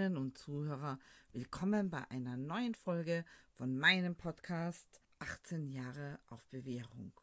Zuhörerinnen und Zuhörer, willkommen bei einer neuen Folge von meinem Podcast 18 Jahre auf Bewährung.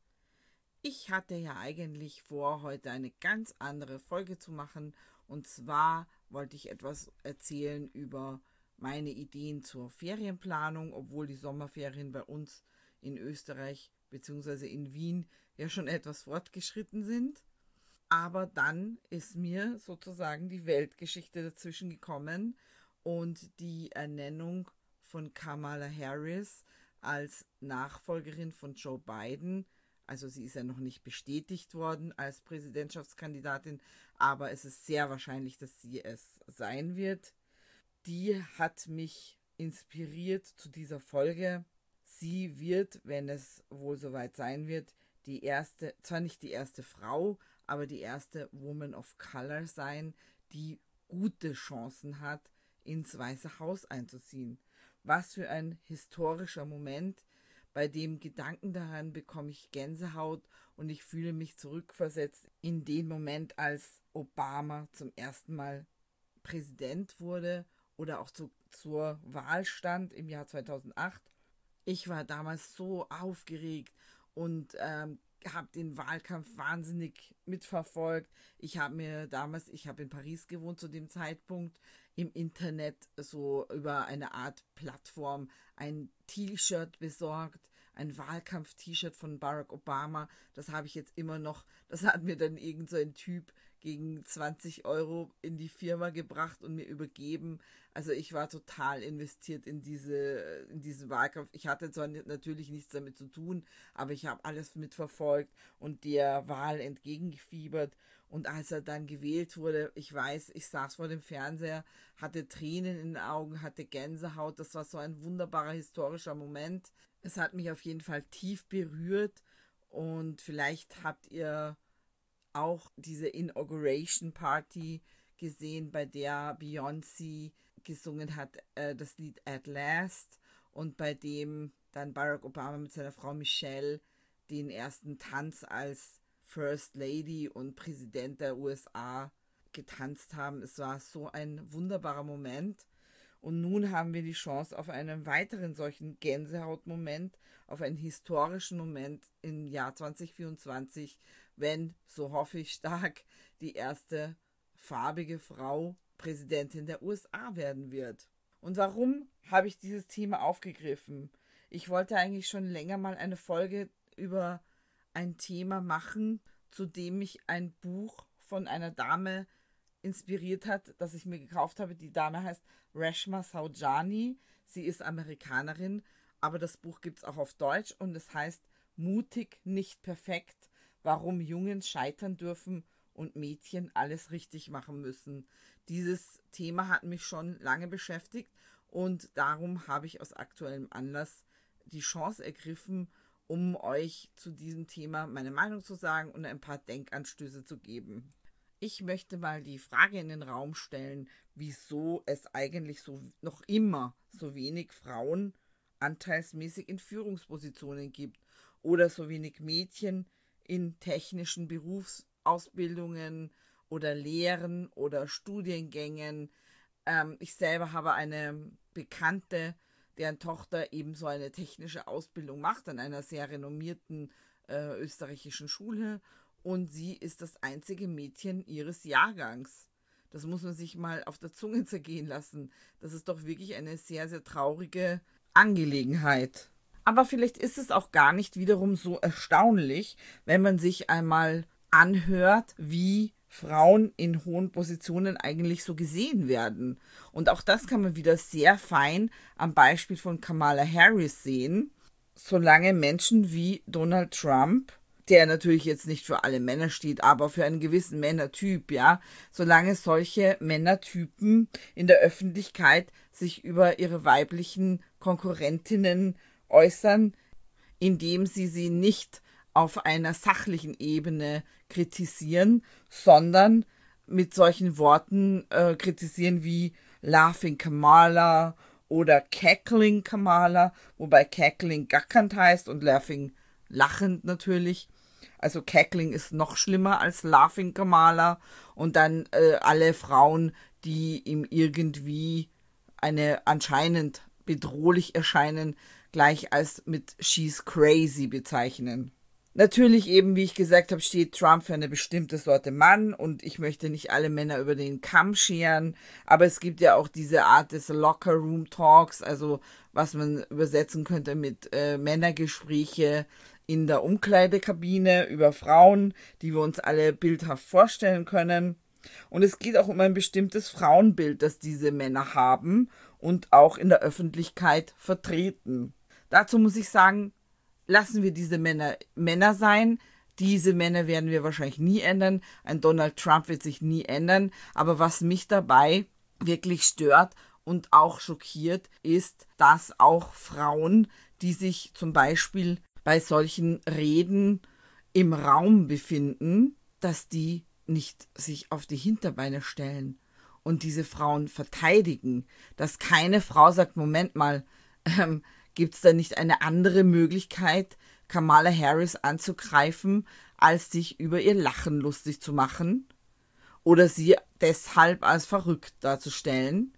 Ich hatte ja eigentlich vor, heute eine ganz andere Folge zu machen, und zwar wollte ich etwas erzählen über meine Ideen zur Ferienplanung, obwohl die Sommerferien bei uns in Österreich bzw. in Wien ja schon etwas fortgeschritten sind. Aber dann ist mir sozusagen die Weltgeschichte dazwischen gekommen und die Ernennung von Kamala Harris als Nachfolgerin von Joe Biden. Also sie ist ja noch nicht bestätigt worden als Präsidentschaftskandidatin, aber es ist sehr wahrscheinlich, dass sie es sein wird. Die hat mich inspiriert zu dieser Folge. Sie wird, wenn es wohl soweit sein wird, die erste, zwar nicht die erste Frau, aber die erste Woman of Color sein, die gute Chancen hat, ins Weiße Haus einzuziehen. Was für ein historischer Moment. Bei dem Gedanken daran bekomme ich Gänsehaut und ich fühle mich zurückversetzt in den Moment, als Obama zum ersten Mal Präsident wurde oder auch zur Wahl stand im Jahr 2008. Ich war damals so aufgeregt und habe den Wahlkampf wahnsinnig mitverfolgt. Ich habe in Paris gewohnt zu dem Zeitpunkt, im Internet so über eine Art Plattform ein T-Shirt besorgt, ein Wahlkampf-T-Shirt von Barack Obama. Das habe ich jetzt immer noch. Das hat mir dann irgend so ein Typ gegen 20 Euro in die Firma gebracht und mir übergeben. Also ich war total investiert in diesen Wahlkampf. Ich hatte zwar natürlich nichts damit zu tun, aber ich habe alles mitverfolgt und der Wahl entgegengefiebert. Und als er dann gewählt wurde, ich weiß, ich saß vor dem Fernseher, hatte Tränen in den Augen, hatte Gänsehaut. Das war so ein wunderbarer historischer Moment. Es hat mich auf jeden Fall tief berührt und vielleicht habt ihr auch diese Inauguration Party gesehen, bei der Beyoncé gesungen hat, das Lied At Last, und bei dem dann Barack Obama mit seiner Frau Michelle den ersten Tanz als First Lady und Präsident der USA getanzt haben. Es war so ein wunderbarer Moment. Und nun haben wir die Chance auf einen weiteren solchen Gänsehautmoment, auf einen historischen Moment im Jahr 2024, wenn, so hoffe ich stark, die erste farbige Frau Präsidentin der USA werden wird. Und warum habe ich dieses Thema aufgegriffen? Ich wollte eigentlich schon länger mal eine Folge über ein Thema machen, zu dem mich ein Buch von einer Dame inspiriert hat, das ich mir gekauft habe. Die Dame heißt Reshma Saujani. Sie ist Amerikanerin, aber das Buch gibt es auch auf Deutsch und es heißt Mutig, nicht perfekt, warum Jungen scheitern dürfen und Mädchen alles richtig machen müssen. Dieses Thema hat mich schon lange beschäftigt und darum habe ich aus aktuellem Anlass die Chance ergriffen, um euch zu diesem Thema meine Meinung zu sagen und ein paar Denkanstöße zu geben. Ich möchte mal die Frage in den Raum stellen, wieso es eigentlich noch immer so wenig Frauen anteilsmäßig in Führungspositionen gibt oder so wenig Mädchen in technischen Berufsausbildungen oder Lehren oder Studiengängen. Ich selber habe eine Bekannte, deren Tochter eben so eine technische Ausbildung macht an einer sehr renommierten österreichischen Schule, und sie ist das einzige Mädchen ihres Jahrgangs. Das muss man sich mal auf der Zunge zergehen lassen. Das ist doch wirklich eine sehr, sehr traurige Angelegenheit. Aber vielleicht ist es auch gar nicht wiederum so erstaunlich, wenn man sich einmal anhört, wie Frauen in hohen Positionen eigentlich so gesehen werden. Und auch das kann man wieder sehr fein am Beispiel von Kamala Harris sehen. Solange Menschen wie Donald Trump, der natürlich jetzt nicht für alle Männer steht, aber für einen gewissen Männertyp, ja, solange solche Männertypen in der Öffentlichkeit sich über ihre weiblichen Konkurrentinnen äußern, indem sie nicht auf einer sachlichen Ebene kritisieren, sondern mit solchen Worten kritisieren wie Laughing Kamala oder Cackling Kamala, wobei Cackling gackend heißt und Laughing lachend natürlich. Also Cackling ist noch schlimmer als Laughing Kamala. Und dann alle Frauen, die ihm irgendwie eine anscheinend bedrohlich erscheinen, gleich als mit "she's crazy" bezeichnen. Natürlich eben, wie ich gesagt habe, steht Trump für eine bestimmte Sorte Mann und ich möchte nicht alle Männer über den Kamm scheren, aber es gibt ja auch diese Art des Locker Room Talks, also was man übersetzen könnte mit Männergespräche in der Umkleidekabine über Frauen, die wir uns alle bildhaft vorstellen können. Und es geht auch um ein bestimmtes Frauenbild, das diese Männer haben und auch in der Öffentlichkeit vertreten. Dazu muss ich sagen, lassen wir diese Männer Männer sein. Diese Männer werden wir wahrscheinlich nie ändern. Ein Donald Trump wird sich nie ändern. Aber was mich dabei wirklich stört und auch schockiert, ist, dass auch Frauen, die sich zum Beispiel bei solchen Reden im Raum befinden, dass die nicht sich auf die Hinterbeine stellen und diese Frauen verteidigen. Dass keine Frau sagt, Moment mal, gibt es da nicht eine andere Möglichkeit, Kamala Harris anzugreifen, als sich über ihr Lachen lustig zu machen oder sie deshalb als verrückt darzustellen?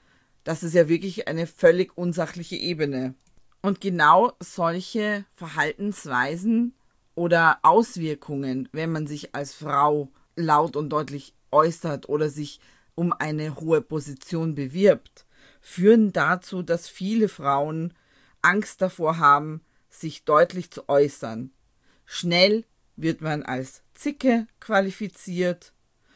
Das ist ja wirklich eine völlig unsachliche Ebene. Und genau solche Verhaltensweisen oder Auswirkungen, wenn man sich als Frau laut und deutlich äußert oder sich um eine hohe Position bewirbt, führen dazu, dass viele Frauen Angst davor haben, sich deutlich zu äußern. Schnell wird man als Zicke qualifiziert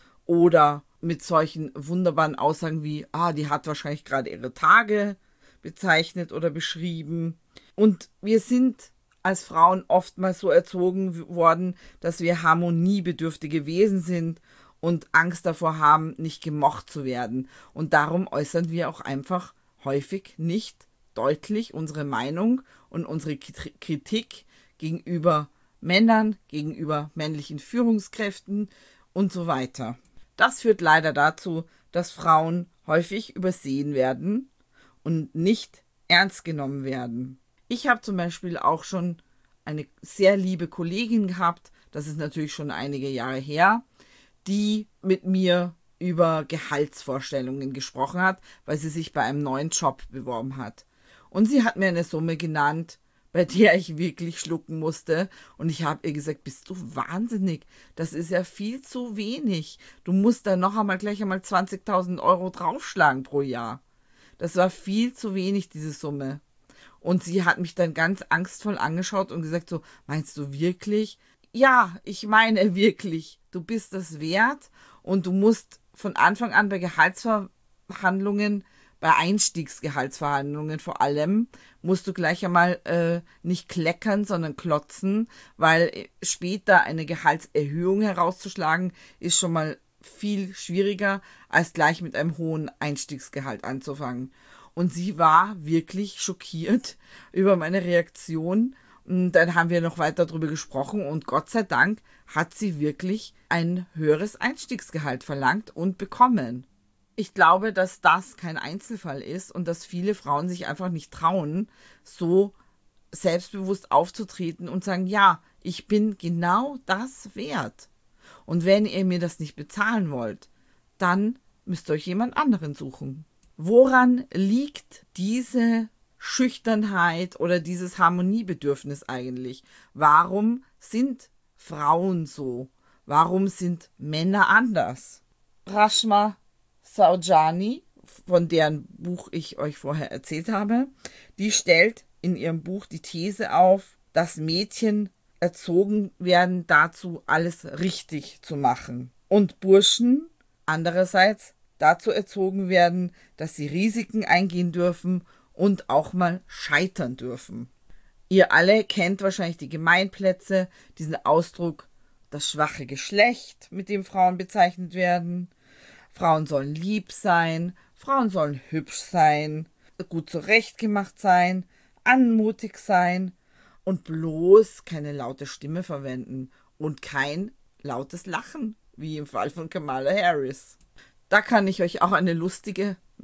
oder mit solchen wunderbaren Aussagen wie, die hat wahrscheinlich gerade ihre Tage bezeichnet oder beschrieben. Und wir sind als Frauen oftmals so erzogen worden, dass wir harmoniebedürftige Wesen sind und Angst davor haben, nicht gemocht zu werden. Und darum äußern wir auch einfach häufig nicht deutlich unsere Meinung und unsere Kritik gegenüber Männern, gegenüber männlichen Führungskräften und so weiter. Das führt leider dazu, dass Frauen häufig übersehen werden und nicht ernst genommen werden. Ich habe zum Beispiel auch schon eine sehr liebe Kollegin gehabt, das ist natürlich schon einige Jahre her, die mit mir über Gehaltsvorstellungen gesprochen hat, weil sie sich bei einem neuen Job beworben hat. Und sie hat mir eine Summe genannt, bei der ich wirklich schlucken musste. Und ich habe ihr gesagt, bist du wahnsinnig? Das ist ja viel zu wenig. Du musst da gleich einmal 20.000 Euro draufschlagen pro Jahr. Das war viel zu wenig, diese Summe. Und sie hat mich dann ganz angstvoll angeschaut und gesagt so, meinst du wirklich? Ja, ich meine wirklich. Du bist das wert und du musst von Anfang an bei Gehaltsverhandlungen, bei Einstiegsgehaltsverhandlungen vor allem, musst du gleich einmal nicht kleckern, sondern klotzen, weil später eine Gehaltserhöhung herauszuschlagen, ist schon mal viel schwieriger, als gleich mit einem hohen Einstiegsgehalt anzufangen. Und sie war wirklich schockiert über meine Reaktion. Und dann haben wir noch weiter darüber gesprochen und Gott sei Dank hat sie wirklich ein höheres Einstiegsgehalt verlangt und bekommen. Ich glaube, dass das kein Einzelfall ist und dass viele Frauen sich einfach nicht trauen, so selbstbewusst aufzutreten und sagen, ja, ich bin genau das wert. Und wenn ihr mir das nicht bezahlen wollt, dann müsst ihr euch jemand anderen suchen. Woran liegt diese Schüchternheit oder dieses Harmoniebedürfnis eigentlich? Warum sind Frauen so? Warum sind Männer anders? Rashma Saujani, von deren Buch ich euch vorher erzählt habe, die stellt in ihrem Buch die These auf, dass Mädchen erzogen werden dazu, alles richtig zu machen. Und Burschen andererseits dazu erzogen werden, dass sie Risiken eingehen dürfen und auch mal scheitern dürfen. Ihr alle kennt wahrscheinlich die Gemeinplätze, diesen Ausdruck, das schwache Geschlecht, mit dem Frauen bezeichnet werden. Frauen sollen lieb sein, Frauen sollen hübsch sein, gut zurechtgemacht sein, anmutig sein und bloß keine laute Stimme verwenden und kein lautes Lachen, wie im Fall von Kamala Harris. Da kann ich euch auch eine lustig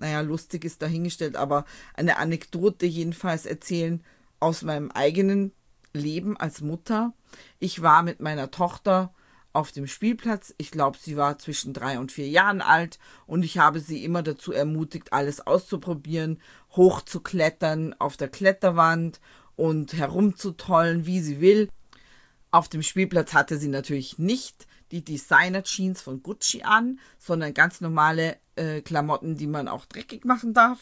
ist dahingestellt, aber eine Anekdote jedenfalls erzählen aus meinem eigenen Leben als Mutter. Ich war mit meiner Tochter auf dem Spielplatz. Ich glaube, sie war zwischen 3 und 4 Jahren alt und ich habe sie immer dazu ermutigt, alles auszuprobieren, hochzuklettern auf der Kletterwand und herumzutollen, wie sie will. Auf dem Spielplatz hatte sie natürlich nicht die Designer-Jeans von Gucci an, sondern ganz normale Klamotten, die man auch dreckig machen darf.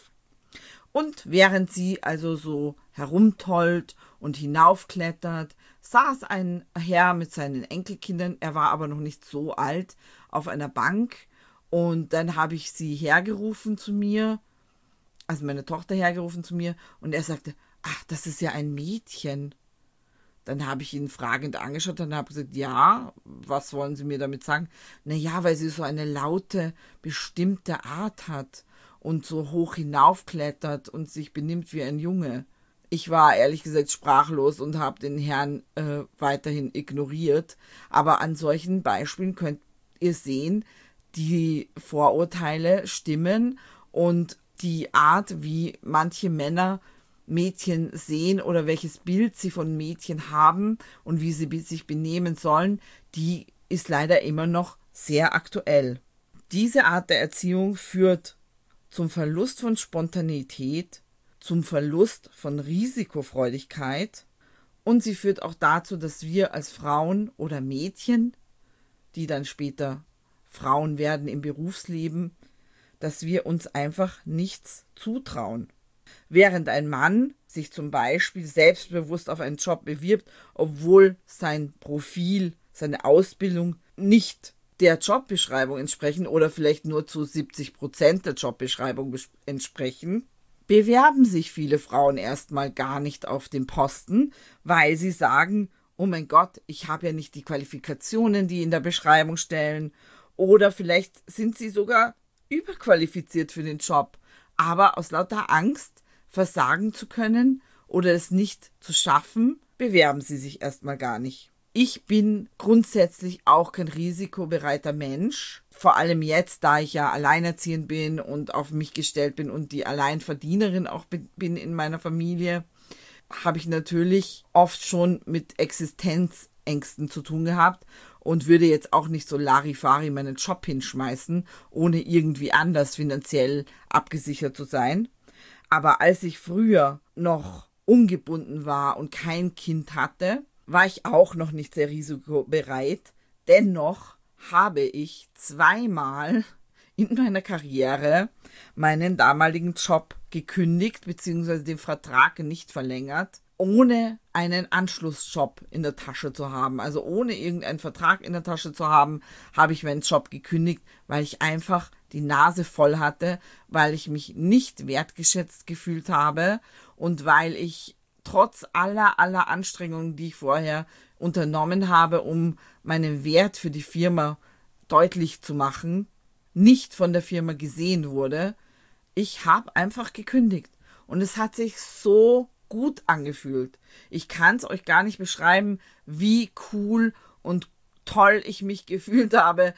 Und während sie also so herumtollt und hinaufklettert, saß ein Herr mit seinen Enkelkindern, er war aber noch nicht so alt, auf einer Bank. Und dann habe ich sie hergerufen zu mir, also meine Tochter hergerufen zu mir, und er sagte, ach, das ist ja ein Mädchen. Dann habe ich ihn fragend angeschaut und habe gesagt, ja, was wollen Sie mir damit sagen? Naja, weil sie so eine laute, bestimmte Art hat und so hoch hinaufklettert und sich benimmt wie ein Junge. Ich war ehrlich gesagt sprachlos und habe den Herrn weiterhin ignoriert. Aber an solchen Beispielen könnt ihr sehen, die Vorurteile stimmen und die Art, wie manche Männer Mädchen sehen oder welches Bild sie von Mädchen haben und wie sie sich benehmen sollen, die ist leider immer noch sehr aktuell. Diese Art der Erziehung führt zum Verlust von Spontanität, zum Verlust von Risikofreudigkeit und sie führt auch dazu, dass wir als Frauen oder Mädchen, die dann später Frauen werden im Berufsleben, dass wir uns einfach nichts zutrauen. Während ein Mann sich zum Beispiel selbstbewusst auf einen Job bewirbt, obwohl sein Profil, seine Ausbildung nicht der Jobbeschreibung entsprechen oder vielleicht nur zu 70% der Jobbeschreibung entsprechen, bewerben sich viele Frauen erstmal gar nicht auf den Posten, weil sie sagen, oh mein Gott, ich habe ja nicht die Qualifikationen, die in der Beschreibung stellen, oder vielleicht sind sie sogar überqualifiziert für den Job, aber aus lauter Angst, versagen zu können oder es nicht zu schaffen, bewerben sie sich erstmal gar nicht. Ich bin grundsätzlich auch kein risikobereiter Mensch, vor allem jetzt, da ich ja alleinerziehend bin und auf mich gestellt bin und die Alleinverdienerin auch bin in meiner Familie, habe ich natürlich oft schon mit Existenzängsten zu tun gehabt und würde jetzt auch nicht so Larifari meinen Job hinschmeißen, ohne irgendwie anders finanziell abgesichert zu sein. Aber als ich früher noch ungebunden war und kein Kind hatte, war ich auch noch nicht sehr risikobereit. Dennoch habe ich 2-mal in meiner Karriere meinen damaligen Job gekündigt bzw. den Vertrag nicht verlängert, ohne einen Anschlussjob in der Tasche zu haben. Also ohne irgendeinen Vertrag in der Tasche zu haben, habe ich meinen Job gekündigt, weil ich einfach die Nase voll hatte, weil ich mich nicht wertgeschätzt gefühlt habe und weil ich trotz aller Anstrengungen, die ich vorher unternommen habe, um meinen Wert für die Firma deutlich zu machen, nicht von der Firma gesehen wurde. Ich habe einfach gekündigt und es hat sich so gut angefühlt. Ich kann es euch gar nicht beschreiben, wie cool und toll ich mich gefühlt habe,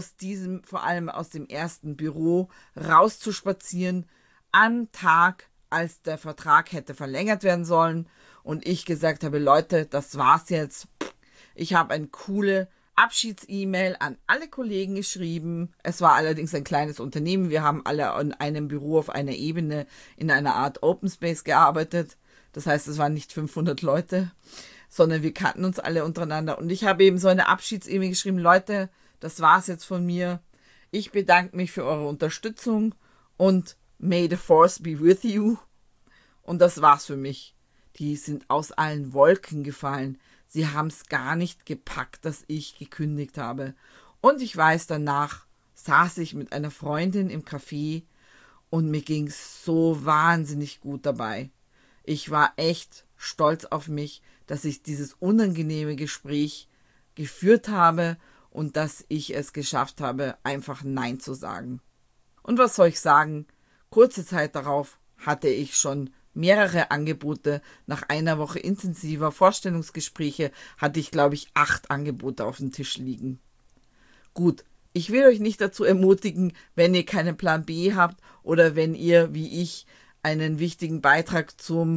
vor allem aus dem ersten Büro rauszuspazieren, am Tag, als der Vertrag hätte verlängert werden sollen und ich gesagt habe, Leute, das war's jetzt. Ich habe eine coole Abschieds-E-Mail an alle Kollegen geschrieben. Es war allerdings ein kleines Unternehmen. Wir haben alle in einem Büro auf einer Ebene in einer Art Open Space gearbeitet. Das heißt, es waren nicht 500 Leute, sondern wir kannten uns alle untereinander. Und ich habe eben so eine Abschieds-E-Mail geschrieben, Leute, das war's jetzt von mir. Ich bedanke mich für eure Unterstützung und may the force be with you. Und das war's für mich. Die sind aus allen Wolken gefallen. Sie haben es gar nicht gepackt, dass ich gekündigt habe. Und ich weiß, danach saß ich mit einer Freundin im Café und mir ging es so wahnsinnig gut dabei. Ich war echt stolz auf mich, dass ich dieses unangenehme Gespräch geführt habe und dass ich es geschafft habe, einfach Nein zu sagen. Und was soll ich sagen? Kurze Zeit darauf hatte ich schon mehrere Angebote. Nach einer Woche intensiver Vorstellungsgespräche hatte ich, glaube ich, 8 Angebote auf dem Tisch liegen. Gut, ich will euch nicht dazu ermutigen, wenn ihr keinen Plan B habt oder wenn ihr, wie ich, einen wichtigen Beitrag zum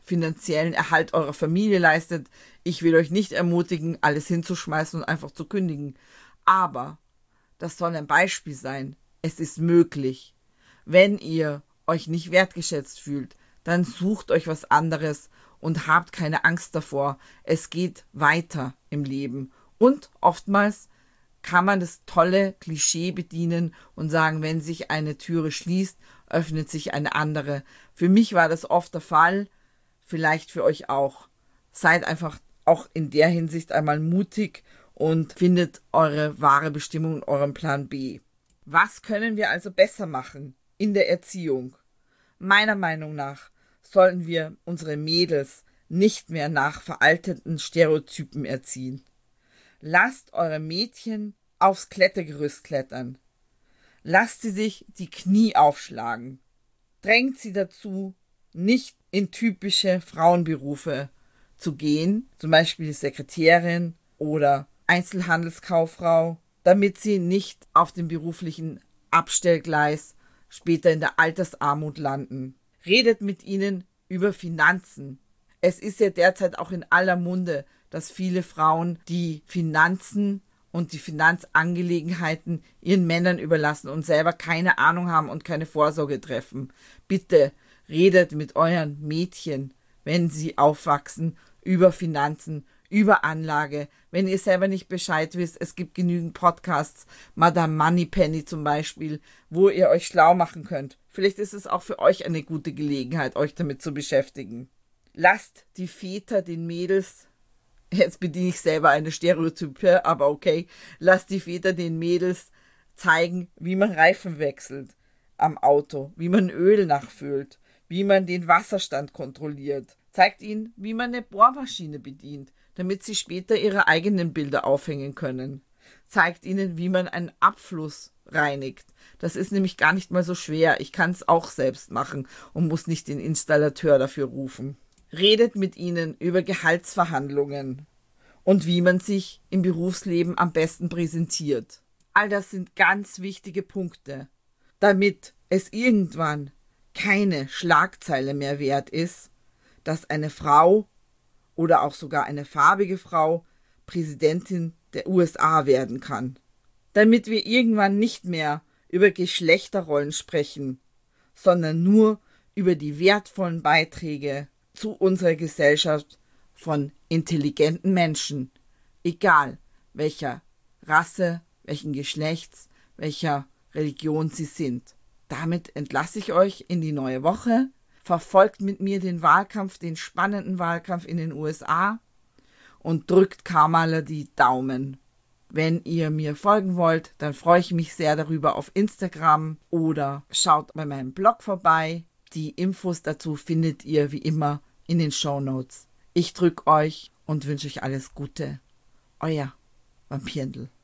finanziellen Erhalt eurer Familie leistet. Ich will euch nicht ermutigen, alles hinzuschmeißen und einfach zu kündigen. Aber das soll ein Beispiel sein. Es ist möglich. Wenn ihr euch nicht wertgeschätzt fühlt, dann sucht euch was anderes und habt keine Angst davor. Es geht weiter im Leben. Und oftmals kann man das tolle Klischee bedienen und sagen, wenn sich eine Türe schließt, öffnet sich eine andere. Für mich war das oft der Fall, vielleicht für euch auch. Seid einfach auch in der Hinsicht einmal mutig und findet eure wahre Bestimmung, euren Plan B. Was können wir also besser machen in der Erziehung? Meiner Meinung nach sollten wir unsere Mädels nicht mehr nach veralteten Stereotypen erziehen. Lasst eure Mädchen aufs Klettergerüst klettern. Lasst sie sich die Knie aufschlagen. Drängt sie dazu, nicht in typische Frauenberufe zu gehen, zum Beispiel Sekretärin oder Einzelhandelskauffrau, damit sie nicht auf dem beruflichen Abstellgleis später in der Altersarmut landen. Redet mit ihnen über Finanzen. Es ist ja derzeit auch in aller Munde, dass viele Frauen die Finanzen und die Finanzangelegenheiten ihren Männern überlassen und selber keine Ahnung haben und keine Vorsorge treffen. Bitte redet mit euren Mädchen, wenn sie aufwachsen, über Finanzen, über Anlage. Wenn ihr selber nicht Bescheid wisst, es gibt genügend Podcasts, Madame Moneypenny zum Beispiel, wo ihr euch schlau machen könnt. Vielleicht ist es auch für euch eine gute Gelegenheit, euch damit zu beschäftigen. Lasst die Väter den Mädels, jetzt bediene ich selber eine Stereotype, aber okay, lasst die Väter den Mädels zeigen, wie man Reifen wechselt am Auto, wie man Öl nachfüllt, wie man den Wasserstand kontrolliert. Zeigt ihnen, wie man eine Bohrmaschine bedient, damit sie später ihre eigenen Bilder aufhängen können. Zeigt ihnen, wie man einen Abfluss reinigt. Das ist nämlich gar nicht mal so schwer. Ich kann es auch selbst machen und muss nicht den Installateur dafür rufen. Redet mit ihnen über Gehaltsverhandlungen und wie man sich im Berufsleben am besten präsentiert. All das sind ganz wichtige Punkte, damit es irgendwann keine Schlagzeile mehr wert ist, dass eine Frau oder auch sogar eine farbige Frau Präsidentin der USA werden kann. Damit wir irgendwann nicht mehr über Geschlechterrollen sprechen, sondern nur über die wertvollen Beiträge zu unserer Gesellschaft von intelligenten Menschen, egal welcher Rasse, welchen Geschlechts, welcher Religion sie sind. Damit entlasse ich euch in die neue Woche. Verfolgt mit mir den Wahlkampf, den spannenden Wahlkampf in den USA und drückt Kamala die Daumen. Wenn ihr mir folgen wollt, dann freue ich mich sehr darüber auf Instagram oder schaut bei meinem Blog vorbei. Die Infos dazu findet ihr wie immer in den Shownotes. Ich drücke euch und wünsche euch alles Gute. Euer Vampirndl.